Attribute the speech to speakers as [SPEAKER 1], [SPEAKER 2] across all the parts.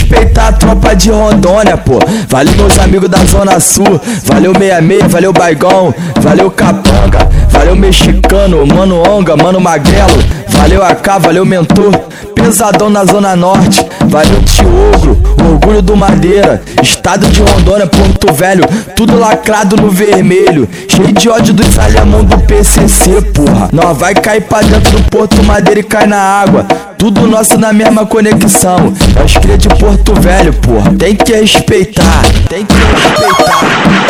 [SPEAKER 1] respeitar a tropa de Rondônia, pô. Valeu meus amigos da Zona Sul, valeu 66, valeu Baigão, valeu Capanga, valeu Mexicano, Mano Onga, Mano Magrelo, valeu AK, valeu Mentor, pesadão na Zona Norte, valeu Tiogro, orgulho do Madeira, estado de Rondônia, Porto Velho, tudo lacrado no vermelho, cheio de ódio dos alemão do PCC, porra. Nós vai cair pra dentro do Porto Madeira e cai na água, tudo nosso na mesma conexão. Nós cria de Porto Velho, porra. Tem que respeitar, tem que respeitar.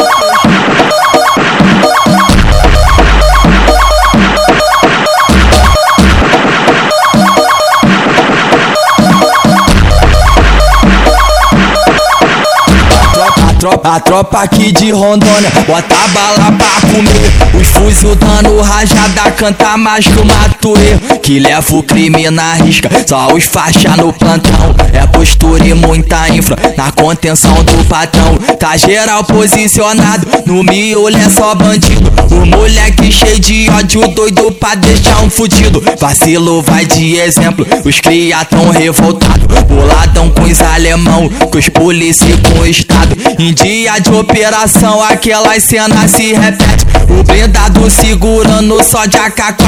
[SPEAKER 1] A tropa aqui de Rondônia bota bala pra comer. Os fuzil dando rajada, canta mais que o Matuê, que leva o crime na risca, só os faixa no plantão. É postura e muita infra na contenção do patrão. Tá geral posicionado, no miolo é só bandido. O moleque cheio de ódio, doido pra deixar um fudido. Vacilo vai de exemplo, os cria tão revoltado, boladão com os alemão, com os polícia e com o estado. Em dia de operação aquelas cenas se repetem, o blindado segurando só de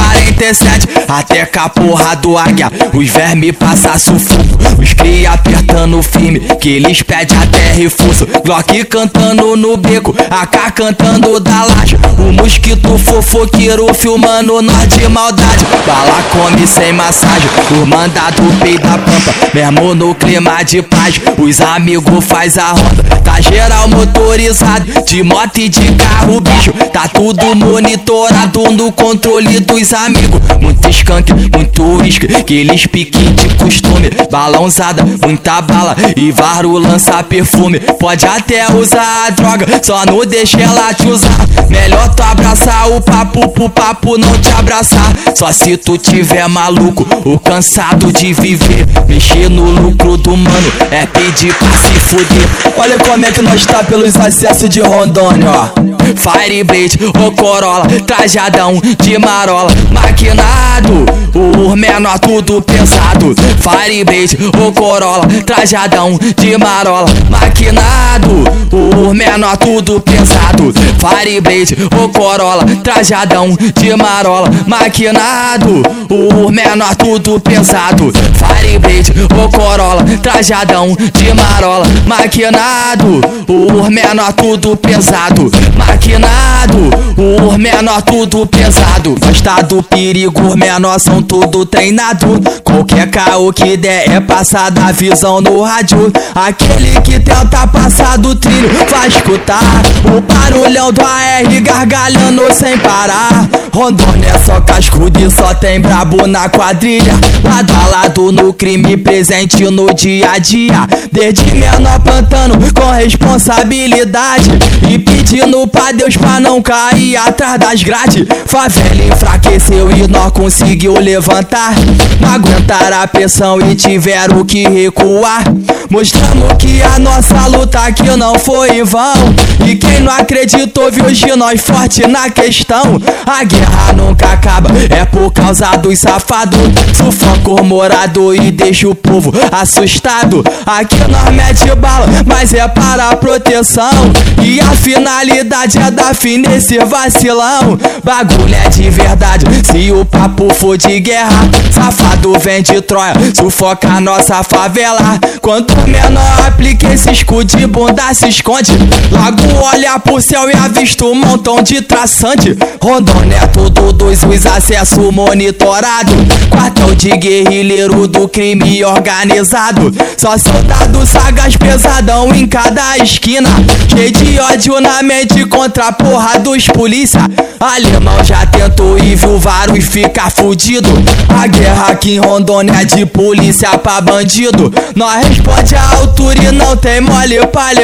[SPEAKER 1] AK-47. Até com a porra do águia os vermes passa sufoco, os cria apertando firme que eles pedem até reforço. Glock cantando no beco, AK cantando da laje, o mosquito fofoqueiro filmando nós de maldade. Bala come sem massagem, o mandado peida pampa, mesmo no clima de paz, os amigos faz a ronda. Tá geral motorizado, de moto e de carro, bicho, tá tudo monitorado no controle dos amigos. Muito skunk, muito uísque, aqueles piquinhos de costume, balãozada, muita bala e varo lança perfume. Pode até usar a droga, só não deixa ela te usar. Melhor tu abraçar o papo pro papo não te abraçar. Só se tu tiver maluco ou cansado de viver, mexer no lucro do mano é pedir pra se fuder. Olha como é que nós tá pelos acessos de Rondônia, ó. Fireblade, o Corolla, trajadão de marola, maquinado, o menor tudo pesado. Fireblade, o Corolla, trajadão de marola, maquinado, o menor tudo pesado. Fireblade, o Corolla, trajadão de marola, maquinado, o menor tudo pesado. Fireblade, o Corolla, trajadão de marola, maquinado, o menor tudo pesado. Maquinado, o menor tudo pesado. Gosta do perigo, os menor são tudo treinado. Qualquer caô que der é passar da visão no rádio. Aquele que tenta passar do trilho vai escutar o barulhão do AR gargalhando sem parar. Rondônia é só cascudo e só tem brabo na quadrilha, lado a lado no crime, presente no dia a dia. Desde menor plantando com responsabilidade e pedindo pra Deus pra não cair atrás das grades. Favela enfraqueceu e nós conseguiu levantar, não aguentaram a pressão e tiveram que recuar. Mostramos que a nossa luta aqui não foi em vão, e quem não acreditou viu hoje nós forte na questão. A guerra nunca acaba, é por causa dos safados, sufoca o morado e deixa o povo assustado. Aqui nós mete bala, mas é para proteção, e a finalidade é dar fim nesse vacilão. Bagulho é de verdade, se o papo for de guerra, safado vem de Troia, sufoca a nossa favela. Quanto menor aplica esse escudo de bunda se esconde, logo olha pro céu e avista um montão de traçante. Rondônia é tudo dois, os acessos monitorados, quartel de guerrilheiro do crime organizado. Só soldado sagaz pesadão em cada esquina, cheio de ódio na mente contra a porra dos polícia. Alemão já tentou e viu vários ficar fudido. A guerra aqui em Rondônia é de polícia pra bandido. Nós responde à altura e não tem mole pra alemão.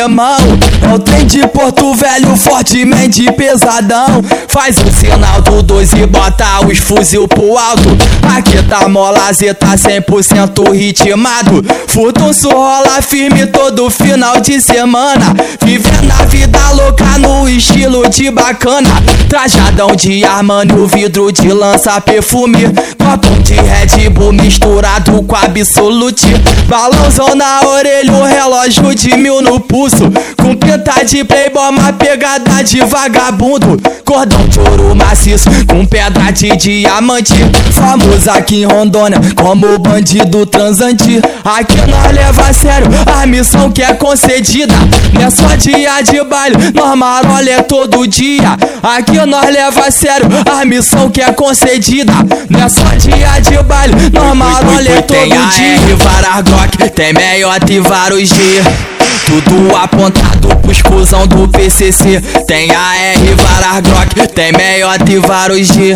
[SPEAKER 1] É o trem de Porto Velho, fortemente pesadão. Faz o sinal do 2 e bota os fuzil pro alto. Aqui tá mola, Zé tá 100% ritmado. Furtunço rola firme todo final de semana. Vivendo a vida louca no estilo de bacana. Trajadão de Armani, o vidro de lança perfume. Copão de Red Bull misturado com Absolute. Balãozão na orelha, o relógio de 1000 no pulso. Com pinta de playboy, uma pegada de vagabundo. Cordão de ouro maciço, com pedra de diamante. Famoso aqui em Rondônia como bandido transante. Aqui nós leva a sério a missão que é concedida. Não é só dia de baile, nós marola é todo dia. Aqui nós leva a sério a missão que é concedida. Não é só dia de baile, nós marola é todo dia. Tem várias Glock, tem meiota e vários G. Tudo apontado pros cuzão do PCC. Tem AR, várias Glock, tem meiota e vários G.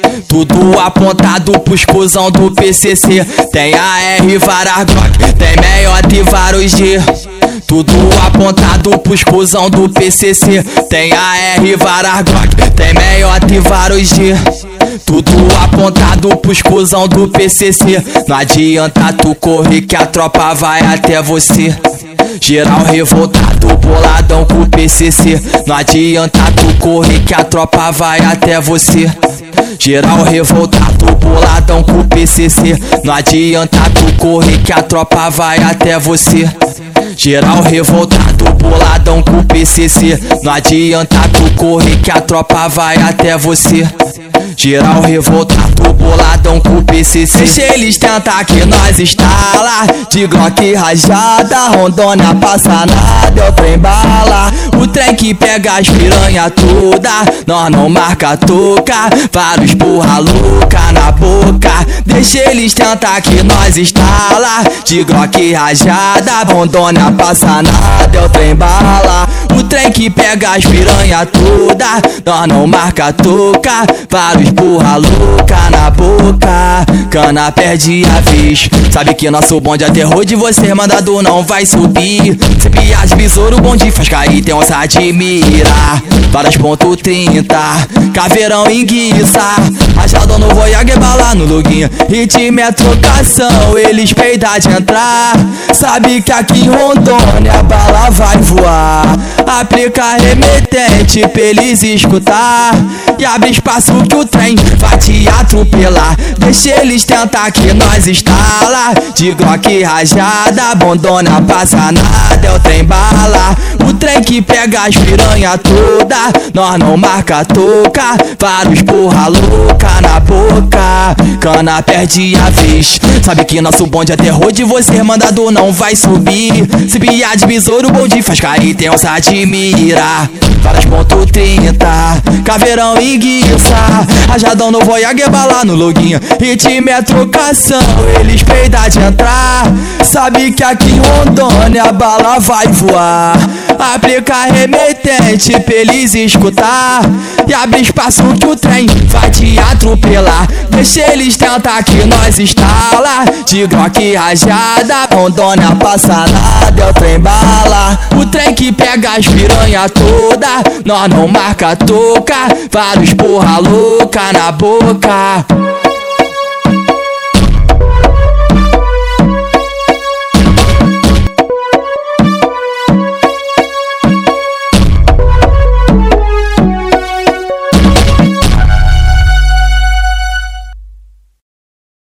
[SPEAKER 1] Tudo apontado pros cuzão do PCC. Tem AR, várias Glock, tem meiota e vários G. Tudo apontado pros cuzão do PCC. Tem AR, várias Glock, tem meiota e vários G. Tudo apontado pros cuzão do PCC. Não adianta tu correr que a tropa vai até você. Geral revoltado, boladão com o PCC. Não adianta tu correr que a tropa vai até você. Geral revoltado, boladão com o PCC. Não adianta tu correr que a tropa vai até você. Geral revoltado, boladão com o PCC. Não adianta tu correr que a tropa vai até você. Geral revoltado, boladão com o PCC. Deixa eles tentar que nós instala. De Glock rajada, Rondônia passa nada, é o trem bala. O trem que pega as piranha toda, nós não marca toca. Vários porra louca na boca. Deixa eles tentar que nós instala. De Glock rajada, Rondônia passa nada, é o trem bala. O trem que pega as piranha toda, nós não marca toca. Vários porra louca na boca. Cana perde a vez. Sabe que nosso bonde é terror de você, mandado não vai subir. Se piar de besouro, o bonde faz cair, tem onça de mira. Várias ponto 30, caveirão em guiça. Rajadão no Voyager, bala no Luguinha. Ritmo é trocação, eles peidam de entrar. Sabe que aqui em Rondônia a bala vai voar. Aplica remetente pra eles escutar. E abre espaço que o trem vai te atropelar. Deixa eles tentar que nós instala. De Glock rajada, Rondônia passa nada, é o trem bala. O trem que pega as piranha toda, nós não marca toca. Vários porra louca na boca. Cana perde a vez. Sabe que nosso bonde é terror de você, mandado não vai subir. Se piar de besouro, o bonde faz cair, tem onça de mira. Várias ponto 30, caveirão e guiça. Rajadão no Voyager, bala no Loguinha. Ritmo é trocação, eles peidam de entrar. Sabe que aqui em Rondônia a bala vai voar. Aplica remetente pra eles escutar. E abre espaço que o trem vai te atropelar. Deixa eles tentar que nós instala. De Glock rajada, Rondônia passa nada, é o trem bala. O trem que pega as piranha toda, nós não marca toca. Vários porra louca na boca.